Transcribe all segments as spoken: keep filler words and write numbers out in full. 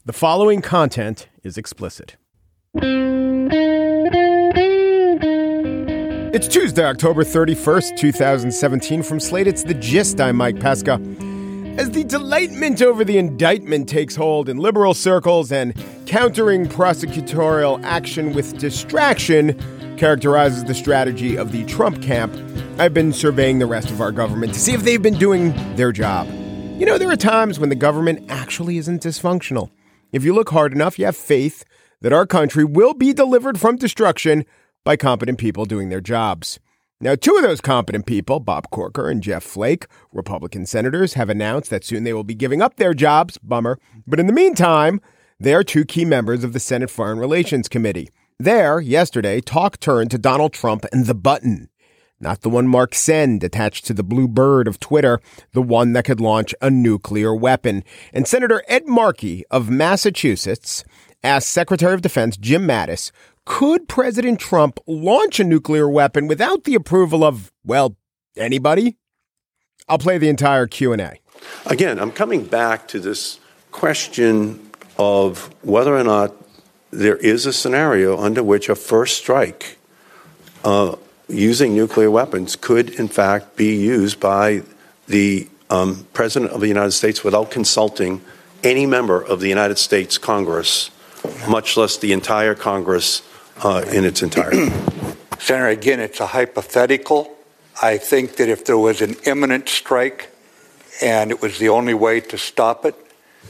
The following content is explicit. It's Tuesday, October thirty-first, twenty seventeen. From Slate, it's The Gist. I'm Mike Pesca. As the delightment over the indictment takes hold in liberal circles and countering prosecutorial action with distraction characterizes the strategy of the Trump camp, I've been surveying the rest of our government to see if they've been doing their job. You know, there are times when the government actually isn't dysfunctional. If you look hard enough, you have faith that our country will be delivered from destruction by competent people doing their jobs. Now, two of those competent people, Bob Corker and Jeff Flake, Republican senators, have announced that soon they will be giving up their jobs. Bummer. But in the meantime, they are two key members of the Senate Foreign Relations Committee. There, yesterday, talk turned to Donald Trump and the button. Not the one marked send attached to the blue bird of Twitter, the one that could launch a nuclear weapon. And Senator Ed Markey of Massachusetts asked Secretary of Defense Jim Mattis, could President Trump launch a nuclear weapon without the approval of, well, anybody? I'll play the entire Q and A. Again, I'm coming back to this question of whether or not there is a scenario under which a first strike uh, using nuclear weapons could, in fact, be used by the um, President of the United States without consulting any member of the United States Congress, much less the entire Congress uh, in its entirety. Senator, again, it's a hypothetical. I think that if there was an imminent strike and it was the only way to stop it,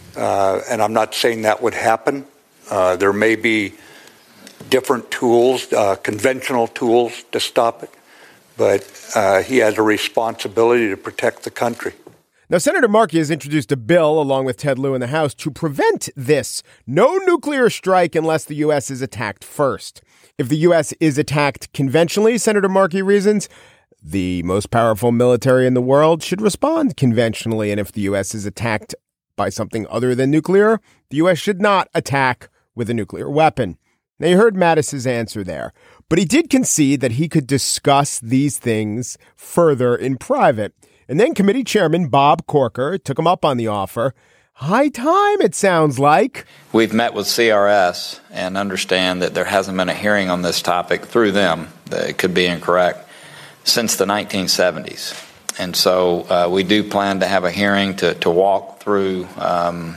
uh, and I'm not saying that would happen, uh, there may be different tools, uh, conventional tools to stop it, but uh, he has a responsibility to protect the country. Now, Senator Markey has introduced a bill, along with Ted Lieu in the House, to prevent this. No nuclear strike unless the U S is attacked first. If the U S is attacked conventionally, Senator Markey reasons, the most powerful military in the world should respond conventionally. And if the U S is attacked by something other than nuclear, the U S should not attack with a nuclear weapon. Now, you heard Mattis's answer there, but he did concede that he could discuss these things further in private. And then committee chairman Bob Corker took him up on the offer. High time, it sounds like. We've met with C R S and understand that there hasn't been a hearing on this topic through them, that it could be incorrect, since the nineteen seventies. And so uh, we do plan to have a hearing to, to walk through um,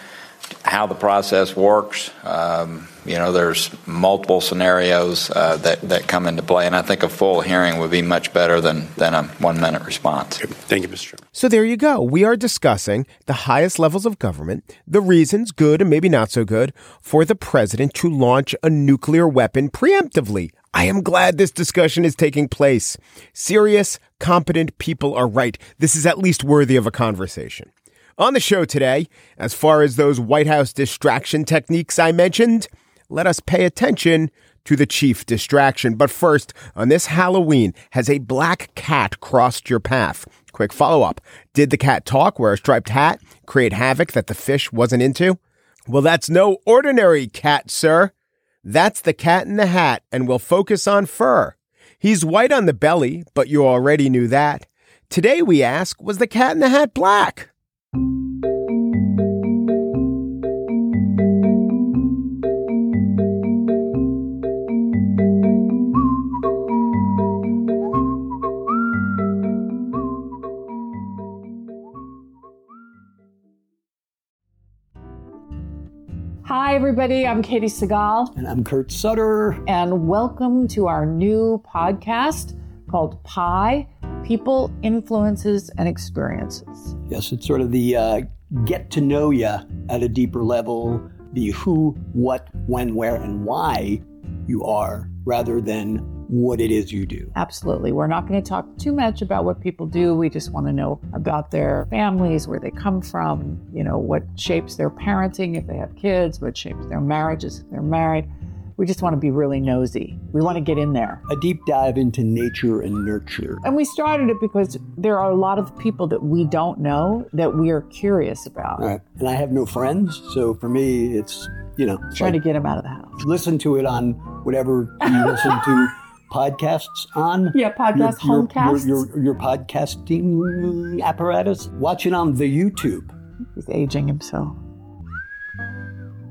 how the process works. Um, you know, there's multiple scenarios uh, that, that come into play, and I think a full hearing would be much better than, than a one-minute response. Thank you, Mister Chairman. So there you go. We are discussing the highest levels of government, the reasons, good and maybe not so good, for the president to launch a nuclear weapon preemptively. I am glad this discussion is taking place. Serious, competent people are right. This is at least worthy of a conversation. On the show today, as far as those White House distraction techniques I mentioned, let us pay attention to the chief distraction. But first, on this Halloween, has a black cat crossed your path? Quick follow-up. Did the cat talk, wear a striped hat, create havoc that the fish wasn't into? Well, that's no ordinary cat, sir. That's the Cat in the Hat, and we'll focus on fur. He's white on the belly, but you already knew that. Today we ask, was the Cat in the Hat black? Hi, everybody. I'm Katie Segal. And I'm Kurt Sutter. And welcome to our new podcast called Pi, People, Influences, and Experiences. Yes, it's sort of the uh, get to know you at a deeper level, the who, what, when, where, and why you are, rather than what it is you do. Absolutely. We're not going to talk too much about what people do. We just want to know about their families, where they come from, you know, what shapes their parenting if they have kids, what shapes their marriages if they're married. We just want to be really nosy. We want to get in there. A deep dive into nature and nurture. And we started it because there are a lot of people that we don't know that we are curious about. All right. And I have no friends, so for me, it's, you know. Trying like, to get them out of the house. Listen to it on whatever you listen to podcasts on. Yeah, podcast, your, your, homecasts. Your, your, your podcasting apparatus. Watch it on the YouTube. He's aging himself.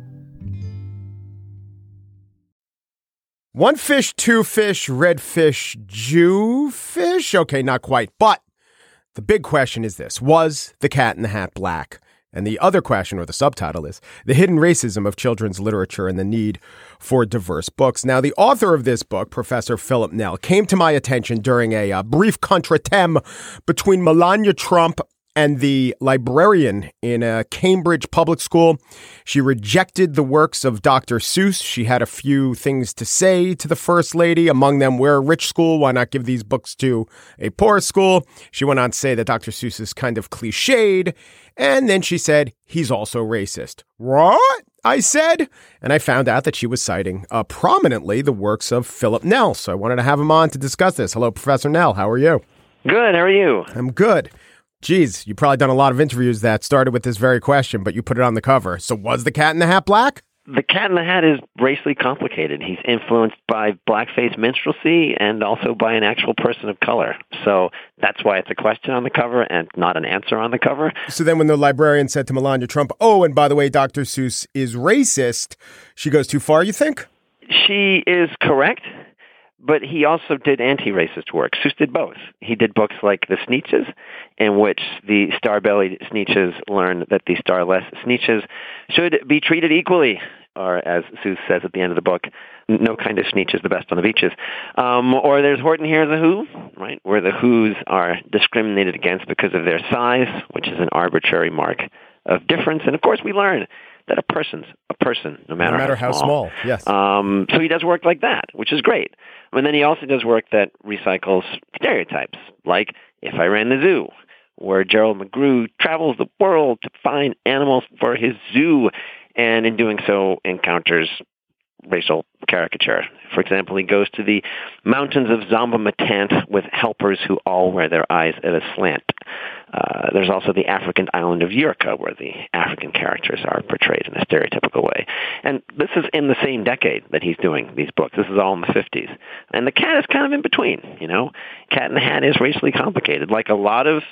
One fish, two fish, red fish, Jew fish? Okay, not quite. But the big question is this. Was The Cat in the Hat black? And the other question, or the subtitle, is The Hidden Racism of Children's Literature and the Need for Diverse Books. Now, the author of this book, Professor Philip Nell, came to my attention during a uh, brief contretemps between Melania Trump and the librarian in a Cambridge public school. She rejected the works of Doctor Seuss. She had a few things to say to the First Lady. Among them, we're a rich school. Why not give these books to a poor school? She went on to say that Doctor Seuss is kind of cliched. And then she said, he's also racist. What? I said. And I found out that she was citing uh, prominently the works of Philip Nell. So I wanted to have him on to discuss this. Hello, Professor Nell. How are you? Good. How are you? I'm good. Geez, you've probably done a lot of interviews that started with this very question, but you put it on the cover. So was The Cat in the Hat black? The Cat in the Hat is racially complicated. He's influenced by blackface minstrelsy and also by an actual person of color. So that's why it's a question on the cover and not an answer on the cover. So then when the librarian said to Melania Trump, oh, and by the way, Doctor Seuss is racist, she goes too far, you think? She is correct. But he also did anti-racist work. Seuss did both. He did books like The Sneetches, in which the star-bellied Sneetches learn that the starless Sneetches should be treated equally, or as Seuss says at the end of the book, no kind of Sneetch is the best on the beaches. Um, or there's Horton Hears a Who, right, where the Whos are discriminated against because of their size, which is an arbitrary mark of difference. And, of course, we learn that a person's a person, no matter, no matter how, how small. small. Yes. Um, so he does work like that, which is great. And then he also does work that recycles stereotypes, like If I Ran the Zoo, where Gerald McGrew travels the world to find animals for his zoo, and in doing so encounters racial caricature. For example, he goes to the mountains of Zomba-Matant with helpers who all wear their eyes at a slant. Uh, there's also the African island of Yurka, where the African characters are portrayed in a stereotypical way. And this is in the same decade that he's doing these books. This is all in the fifties. And The Cat is kind of in between, you know. Cat in the Hat is racially complicated. Like a lot of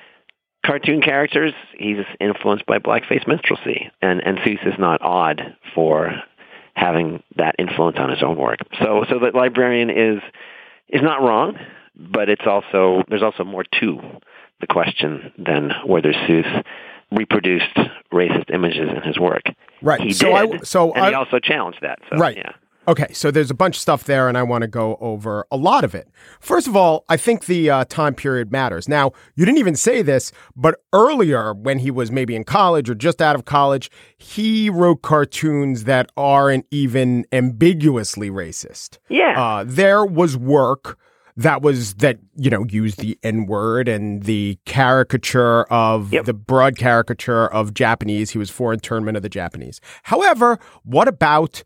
cartoon characters, he's influenced by blackface minstrelsy. And, and Seuss is not odd for having that influence on his own work. So so the librarian is is not wrong, but it's also there's also more to the question than whether Seuss reproduced racist images in his work. Right. He so did, I, so and I, he also challenged that. So, right. Yeah. Okay, so there's a bunch of stuff there, and I want to go over a lot of it. First of all, I think the uh, time period matters. Now, you didn't even say this, but earlier, when he was maybe in college or just out of college, he wrote cartoons that aren't even ambiguously racist. Yeah. Uh, there was work that was, that, you know, used the N-word and the caricature of, yep. the broad caricature of Japanese. He was for internment of the Japanese. However, what about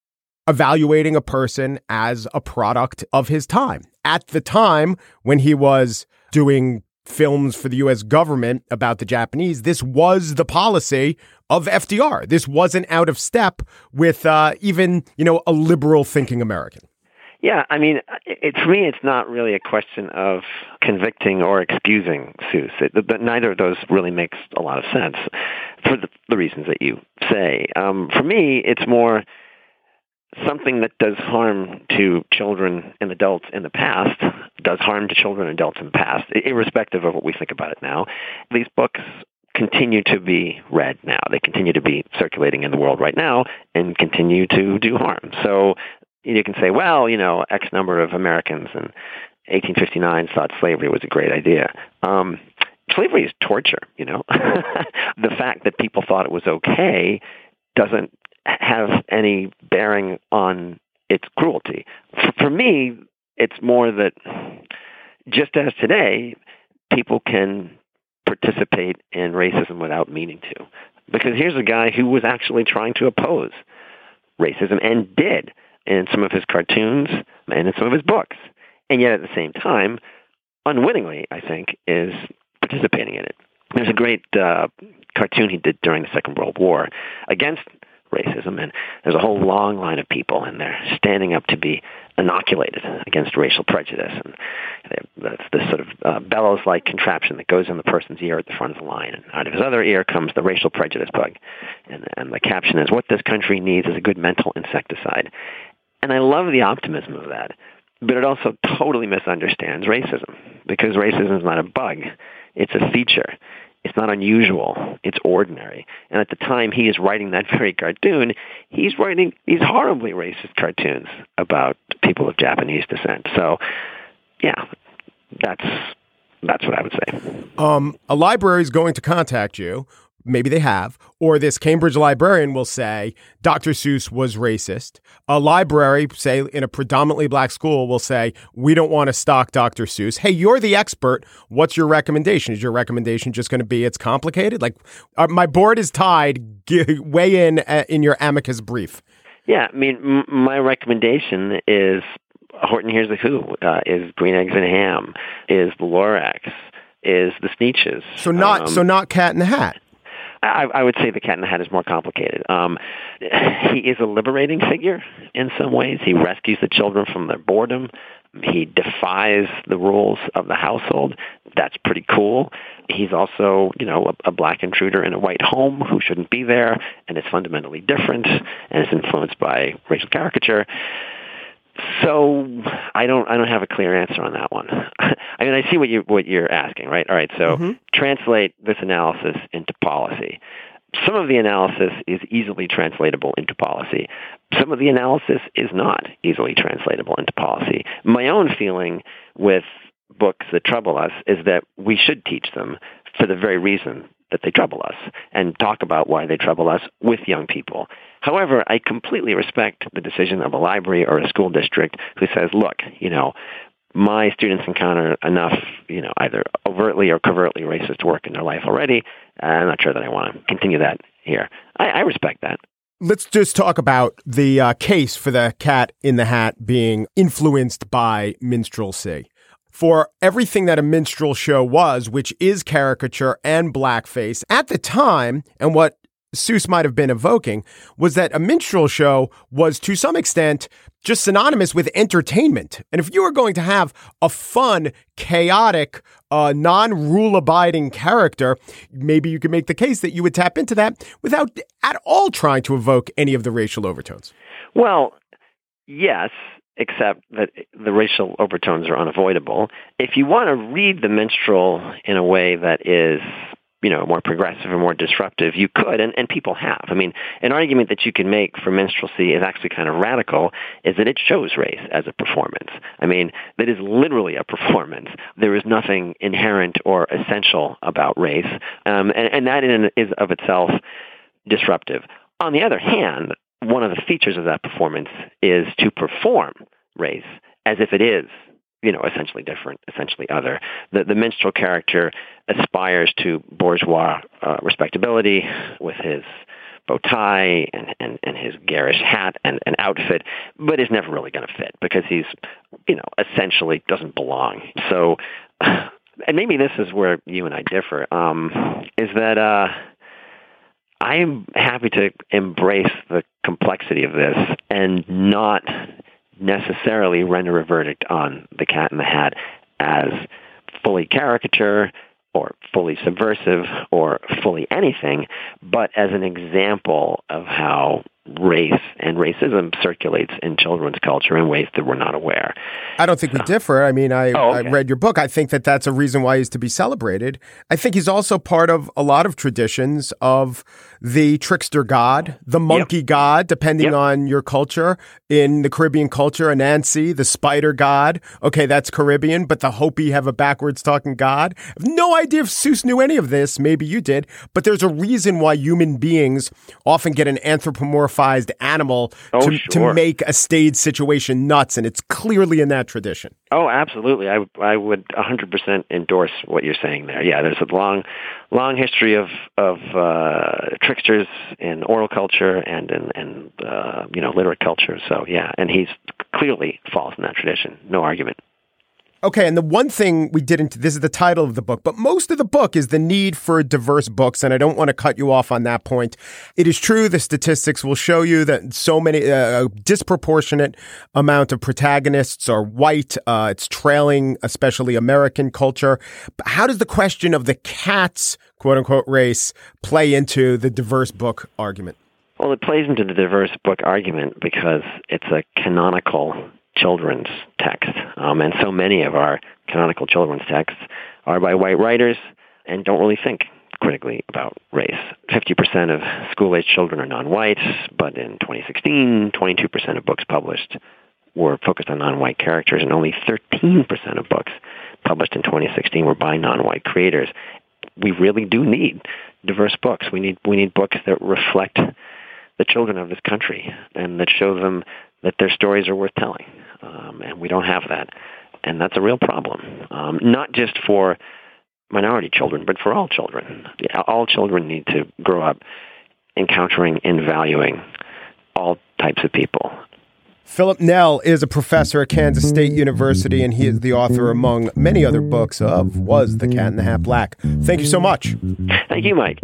evaluating a person as a product of his time? At the time when he was doing films for the U S government about the Japanese, this was the policy of F D R. This wasn't out of step with uh, even, you know, a liberal thinking American. Yeah, I mean, it, for me, it's not really a question of convicting or excusing Seuss. It, but neither of those really makes a lot of sense for the, the reasons that you say. Um, for me, it's more something that does harm to children and adults in the past, does harm to children and adults in the past, irrespective of what we think about it now. These books continue to be read now. They continue to be circulating in the world right now and continue to do harm. So you can say, well, you know, X number of Americans in eighteen fifty-nine thought slavery was a great idea. Um, slavery is torture, you know. The fact that people thought it was okay doesn't have any bearing on its cruelty. For, for me, it's more that just as today, people can participate in racism without meaning to. Because here's a guy who was actually trying to oppose racism and did in some of his cartoons and in some of his books. And yet at the same time, unwittingly, I think, is participating in it. There's a great uh, cartoon he did during the Second World War against racism, and there's a whole long line of people, and they're standing up to be inoculated against racial prejudice. And that's this sort of uh, bellows-like contraption that goes in the person's ear at the front of the line, and out of his other ear comes the racial prejudice bug. And, and the caption is, "What this country needs is a good mental insecticide." And I love the optimism of that. But it also totally misunderstands racism, because racism is not a bug. It's a feature. It's not unusual. It's ordinary. And at the time he is writing that very cartoon, he's writing these horribly racist cartoons about people of Japanese descent. So, yeah, that's that's what I would say. Um, a library is going to contact you. Maybe they have, or this Cambridge librarian will say, Doctor Seuss was racist. A library, say in a predominantly black school, will say, we don't want to stock Doctor Seuss. Hey, you're the expert. What's your recommendation? Is your recommendation just going to be it's complicated? Like, uh, my board is tied. G- weigh in uh, in your amicus brief. Yeah, I mean, m- my recommendation is Horton Hears the Who, uh, is Green Eggs and Ham, is the Lorax, is the Sneetches. So not, um, so not Cat in the Hat. I, I would say the Cat in the Hat is more complicated. Um, he is a liberating figure in some ways. He rescues the children from their boredom. He defies the rules of the household. That's pretty cool. He's also, you know, a, a black intruder in a white home who shouldn't be there, and is fundamentally different, and is influenced by racial caricature. So I don't I don't have a clear answer on that one. I mean, I see what you what you're asking, right? All right, so mm-hmm. translate this analysis into policy. Some of the analysis is easily translatable into policy. Some of the analysis is not easily translatable into policy. My own feeling with books that trouble us is that we should teach them for the very reason that they trouble us, and talk about why they trouble us with young people. However, I completely respect the decision of a library or a school district who says, look, you know, my students encounter enough, you know, either overtly or covertly racist work in their life already. I'm not sure that I want to continue that here. I, I respect that. Let's just talk about the uh, case for the Cat in the Hat being influenced by minstrelsy. For everything that a minstrel show was, which is caricature and blackface, at the time, and what Seuss might have been evoking, was that a minstrel show was, to some extent, just synonymous with entertainment. And if you were going to have a fun, chaotic, uh, non-rule-abiding character, maybe you could make the case that you would tap into that without at all trying to evoke any of the racial overtones. Well, yes, except that the racial overtones are unavoidable. If you want to read the minstrel in a way that is, you know, more progressive and more disruptive, you could, and, and people have. I mean, an argument that you can make for minstrelsy is actually kind of radical, is that it shows race as a performance. I mean, that is literally a performance. There is nothing inherent or essential about race, um, and, and that in, is of itself disruptive. On the other hand, one of the features of that performance is to perform race as if it is, you know, essentially different, essentially other. The, the minstrel character aspires to bourgeois uh, respectability with his bow tie and, and, and his garish hat and, and outfit, but is never really going to fit because he's, you know, essentially doesn't belong. So, and maybe this is where you and I differ, um, is that uh, I'm happy to embrace the complexity of this and not necessarily render a verdict on the Cat in the Hat as fully caricature or fully subversive or fully anything, but as an example of how race and racism circulates in children's culture in ways that we're not aware. I don't think so. We differ. I mean, I, oh, okay. I read your book. I think that that's a reason why he's to be celebrated. I think he's also part of a lot of traditions of the trickster god, the monkey yep. god, depending yep. on your culture. In the Caribbean culture, Anansi, the spider god. Okay, that's Caribbean, but the Hopi have a backwards talking god. I have no idea if Seuss knew any of this. Maybe you did. But there's a reason why human beings often get an anthropomorphic animal oh, to, sure. to make a stage situation nuts, and it's clearly in that tradition. Oh, absolutely. I, I would one hundred percent endorse what you're saying there. Yeah, there's a long, long history of of uh, tricksters in oral culture and in and uh, you know literate culture. So yeah, and he's clearly falls in that tradition. No argument. Okay, and the one thing we didn't, this is the title of the book, but most of the book is the need for diverse books, and I don't want to cut you off on that point. It is true, the statistics will show you that so many, uh, a disproportionate amount of protagonists are white. Uh, it's trailing, especially American culture. But how does the question of the cat's quote-unquote race play into the diverse book argument? Well, it plays into the diverse book argument because it's a canonical children's text. Um, and so many of our canonical children's texts are by white writers and don't really think critically about race. fifty percent of school-age children are non-white, but in twenty sixteen, twenty-two percent of books published were focused on non-white characters, and only thirteen percent of books published in twenty sixteen were by non-white creators. We really do need diverse books. We need we need books that reflect the children of this country and that show them that their stories are worth telling. Um, and we don't have that. And that's a real problem, um, not just for minority children, but for all children. All children need to grow up encountering and valuing all types of people. Philip Nell is a professor at Kansas State University, and he is the author, among many other books, of Was the Cat in the Hat Black? Thank you so much. Thank you, Mike.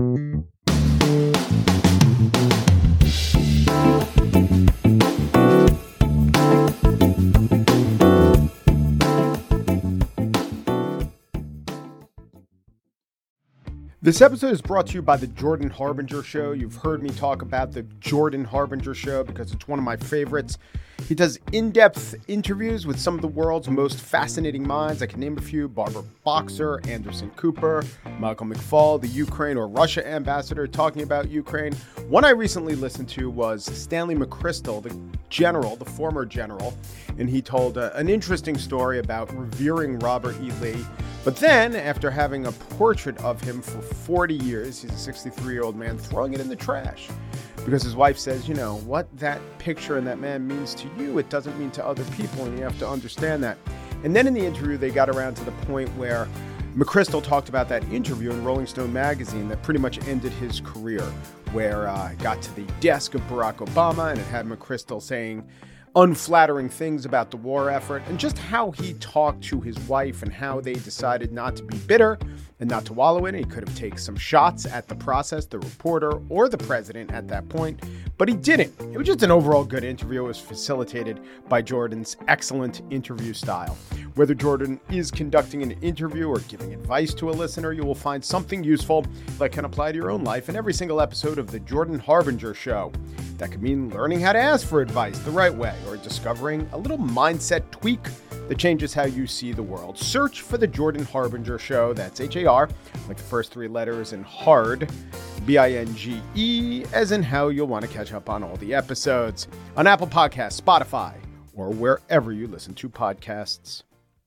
This episode is brought to you by the Jordan Harbinger Show. You've heard me talk about the Jordan Harbinger Show because it's one of my favorites. He does in-depth interviews with some of the world's most fascinating minds. I can name a few: Barbara Boxer, Anderson Cooper, Michael McFaul, the Ukraine or Russia ambassador talking about Ukraine. One I recently listened to was Stanley McChrystal, the general, the former general, and he told uh, an interesting story about revering Robert E. Lee. But then, after having a portrait of him for forty years, he's a sixty-three-year-old man, throwing it in the trash. Because his wife says, you know, what that picture and that man means to you, it doesn't mean to other people, and you have to understand that. And then in the interview, they got around to the point where McChrystal talked about that interview in Rolling Stone magazine that pretty much ended his career, where uh, it got to the desk of Barack Obama, and it had McChrystal saying unflattering things about the war effort, and just how he talked to his wife and how they decided not to be bitter and not to wallow in it. He could have taken some shots at the process, the reporter, or the president at that point, but he didn't. It was just an overall good interview. It was facilitated by Jordan's excellent interview style. Whether Jordan is conducting an interview or giving advice to a listener, you will find something useful that can apply to your own life in every single episode of The Jordan Harbinger Show. That could mean learning how to ask for advice the right way, or discovering a little mindset tweak that changes how you see the world. Search for The Jordan Harbinger Show. That's H A R, like the first three letters, and hard, B I N G E, as in how you'll want to catch up on all the episodes on Apple Podcasts, Spotify, or wherever you listen to podcasts.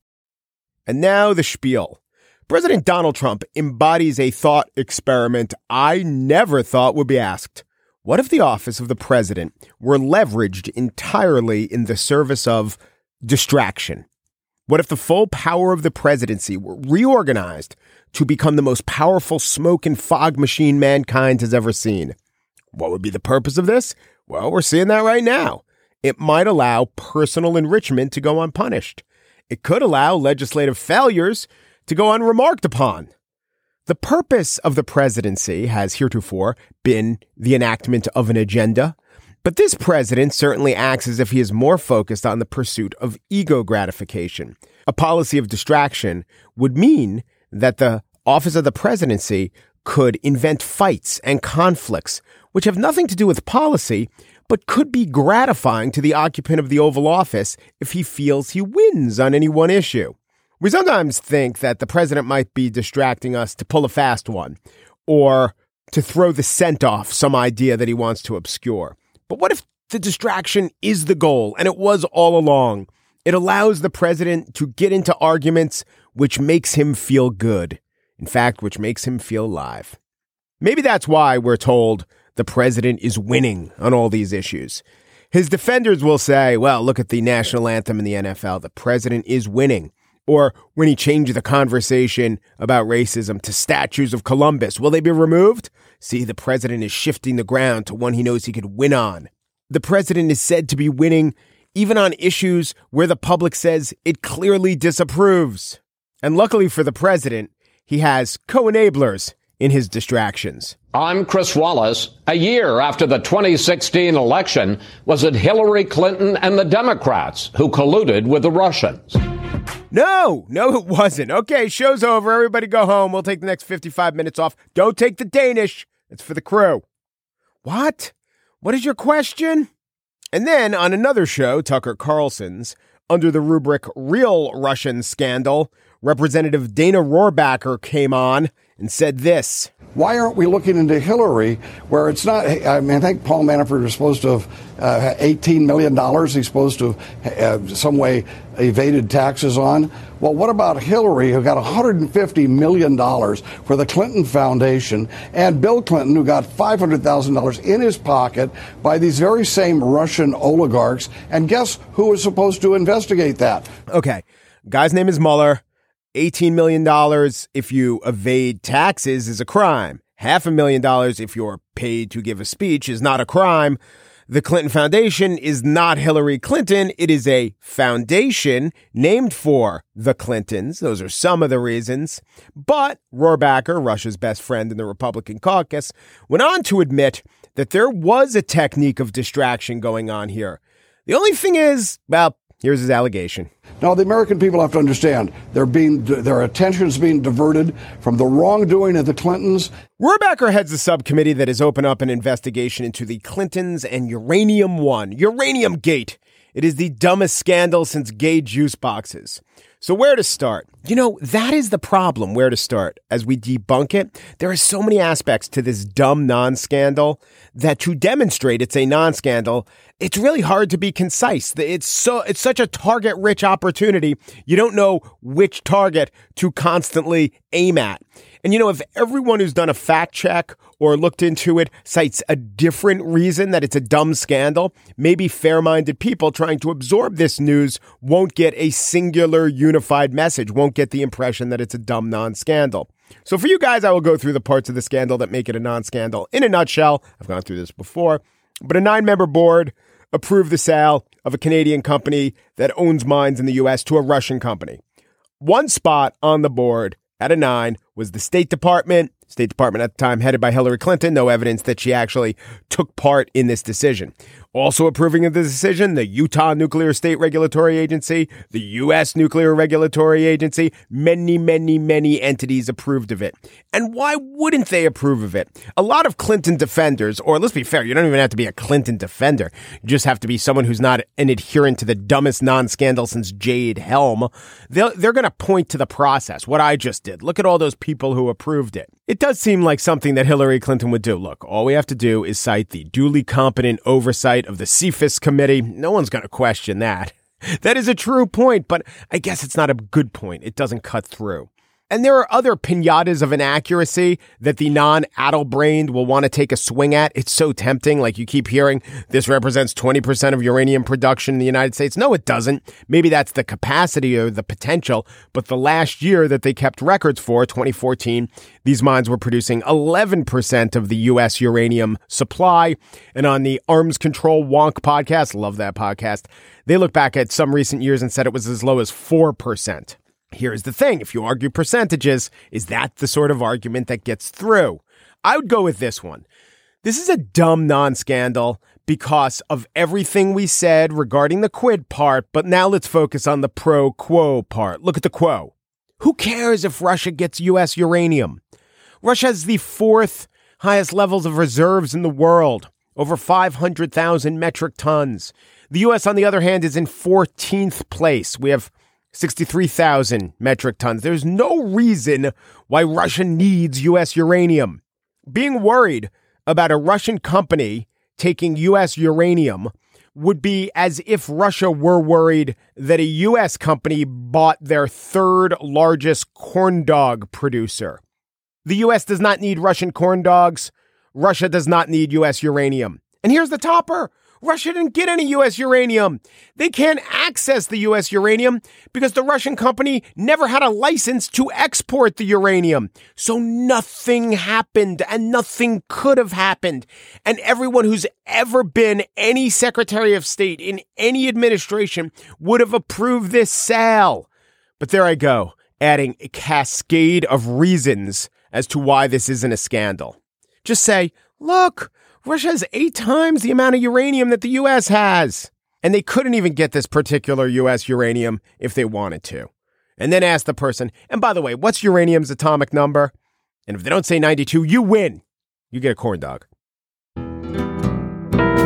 And now the spiel. President Donald Trump embodies a thought experiment I never thought would be asked. What if the office of the president were leveraged entirely in the service of distraction? What if the full power of the presidency were reorganized to become the most powerful smoke and fog machine mankind has ever seen? What would be the purpose of this? Well, we're seeing that right now. It might allow personal enrichment to go unpunished. It could allow legislative failures to go unremarked upon. The purpose of the presidency has heretofore been the enactment of an agenda, but this president certainly acts as if he is more focused on the pursuit of ego gratification. A policy of distraction would mean that the office of the presidency could invent fights and conflicts, which have nothing to do with policy, but could be gratifying to the occupant of the Oval Office if he feels he wins on any one issue. We sometimes think that the president might be distracting us to pull a fast one, or to throw the scent off some idea that he wants to obscure. But what if the distraction is the goal, and it was all along? It allows the president to get into arguments which makes him feel good. In fact, which makes him feel alive. Maybe that's why we're told the president is winning on all these issues. His defenders will say, well, look at the national anthem in the N F L. The president is winning. Or when he changed the conversation about racism to statues of Columbus, will they be removed? See, the president is shifting the ground to one he knows he could win on. The president is said to be winning even on issues where the public says it clearly disapproves. And luckily for the president, he has co-enablers in his distractions. I'm Chris Wallace. A year after the twenty sixteen election, was it Hillary Clinton and the Democrats who colluded with the Russians? No, no, it wasn't. Okay, show's over. Everybody go home. We'll take the next fifty-five minutes off. Don't take the Danish. It's for the crew. What? What is your question? And then on another show, Tucker Carlson's, under the rubric Real Russian Scandal, Representative Dana Rohrabacher came on and said this. Why aren't we looking into Hillary, where it's not, I mean, I think Paul Manafort was supposed to have uh, eighteen million dollars he's supposed to have uh, some way evaded taxes on. Well, what about Hillary, who got one hundred fifty million dollars for the Clinton Foundation, and Bill Clinton, who got five hundred thousand dollars in his pocket by these very same Russian oligarchs? And guess who was supposed to investigate that? Okay, guy's name is Mueller. eighteen million dollars if you evade taxes is a crime. Half a million dollars if you're paid to give a speech is not a crime. The Clinton Foundation is not Hillary Clinton. It is a foundation named for the Clintons. Those are some of the reasons. But Rohrabacher, Russia's best friend in the Republican caucus, went on to admit that there was a technique of distraction going on here. The only thing is, well, here's his allegation. Now, the American people have to understand they're being, their attention is being diverted from the wrongdoing of the Clintons. Rohrabacher heads a subcommittee that has opened up an investigation into the Clintons and Uranium One, Uranium Gate. It is the dumbest scandal since gay juice boxes. So where to start? You know, that is the problem, where to start. As we debunk it, there are so many aspects to this dumb non-scandal that to demonstrate it's a non-scandal, it's really hard to be concise. It's so it's such a target-rich opportunity, you don't know which target to constantly aim at. And you know, if everyone who's done a fact check or looked into it cites a different reason that it's a dumb scandal, maybe fair-minded people trying to absorb this news won't get a singular unified message, won't get the impression that it's a dumb non-scandal. So for you guys, I will go through the parts of the scandal that make it a non-scandal. In a nutshell, I've gone through this before, but a nine-member board approved the sale of a Canadian company that owns mines in the U S to a Russian company. One spot on the board out of nine was the State Department. State Department at the time headed by Hillary Clinton. No evidence that she actually took part in this decision. Also approving of the decision, the Utah Nuclear State Regulatory Agency, the U S Nuclear Regulatory Agency, many, many, many entities approved of it. And why wouldn't they approve of it? A lot of Clinton defenders, or let's be fair, you don't even have to be a Clinton defender. You just have to be someone who's not an adherent to the dumbest non-scandal since Jade Helm. They're, they're going to point to the process, what I just did. Look at all those people who approved it. It does seem like something that Hillary Clinton would do. Look, all we have to do is cite the duly competent oversight of the C F I S committee. No one's going to question that. That is a true point, but I guess it's not a good point. It doesn't cut through. And there are other pinatas of inaccuracy that the non-addle-brained will want to take a swing at. It's so tempting. Like you keep hearing, this represents twenty percent of uranium production in the United States. No, it doesn't. Maybe that's the capacity or the potential. But the last year that they kept records for, twenty fourteen, these mines were producing eleven percent of the U S uranium supply. And on the Arms Control Wonk podcast, love that podcast, they look back at some recent years and said it was as low as four percent. Here's the thing. If you argue percentages, is that the sort of argument that gets through? I would go with this one. This is a dumb non-scandal because of everything we said regarding the quid part, but now let's focus on the pro quo part. Look at the quo. Who cares if Russia gets U S uranium? Russia has the fourth highest levels of reserves in the world, over five hundred thousand metric tons. The U S, on the other hand, is in fourteenth place. We have sixty-three thousand metric tons. There's no reason why Russia needs U S uranium. Being worried about a Russian company taking U S uranium would be as if Russia were worried that a U S company bought their third largest corn dog producer. The U S does not need Russian corn dogs. Russia does not need U S uranium. And here's the topper. Russia didn't get any U S uranium. They can't access the U S uranium because the Russian company never had a license to export the uranium. So nothing happened and nothing could have happened. And everyone who's ever been any Secretary of State in any administration would have approved this sale. But there I go, adding a cascade of reasons as to why this isn't a scandal. Just say, look, Russia has eight times the amount of uranium that the U S has. And they couldn't even get this particular U S uranium if they wanted to. And then ask the person, and by the way, what's uranium's atomic number? And if they don't say ninety-two, you win. You get a corn dog.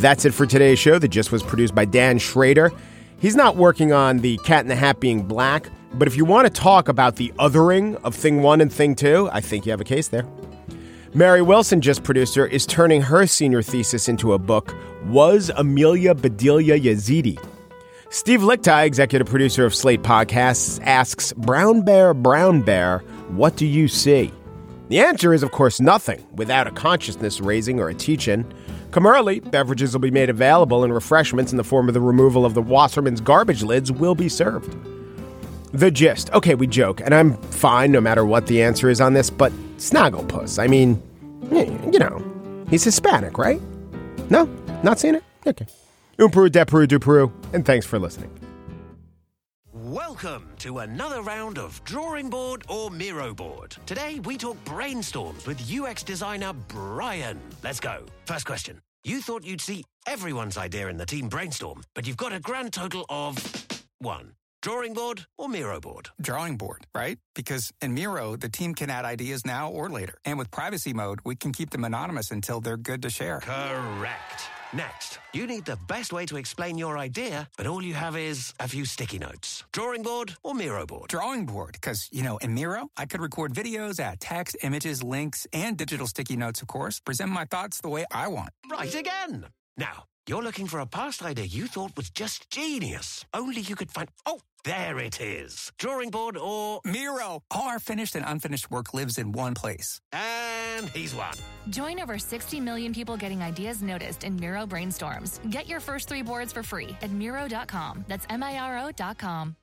That's it for today's show. The Gist was produced by Dan Schrader. He's not working on the Cat in the Hat being black, but if you want to talk about the othering of Thing One and Thing Two, I think you have a case there. Mary Wilson, Gist producer, is turning her senior thesis into a book, Was Amelia Bedelia Yazidi? Steve Lichtai, executive producer of Slate Podcasts, asks, Brown Bear, Brown Bear, what do you see? The answer is, of course, nothing without a consciousness raising or a teach-in. Come early, beverages will be made available and refreshments in the form of the removal of the Wasserman's garbage lids will be served. The Gist. Okay, we joke, and I'm fine no matter what the answer is on this, but Snagglepuss, I mean, you know, he's Hispanic, right? No? Not seen it? Okay. Un Peru, de Peru, du Peru, and thanks for listening. Welcome to another round of Drawing Board or Miro Board. Today we talk brainstorms with U X designer Brian. Let's go. First question. You thought you'd see everyone's idea in the team brainstorm, but you've got a grand total of one. Drawing board or Miro board? Drawing board, right? Because in Miro, the team can add ideas now or later. And with privacy mode, we can keep them anonymous until they're good to share. Correct. Next, you need the best way to explain your idea, but all you have is a few sticky notes. Drawing board or Miro board? Drawing board, because, you know, in Miro, I could record videos, add text, images, links, and digital sticky notes, of course, present my thoughts the way I want. Right again. Now, you're looking for a past idea you thought was just genius. Only you could find... Oh, there it is. Drawing board or... Miro. All our finished and unfinished work lives in one place. And he's won. Join over sixty million people getting ideas noticed in Miro brainstorms. Get your first three boards for free at Miro dot com. That's M I R O dot com.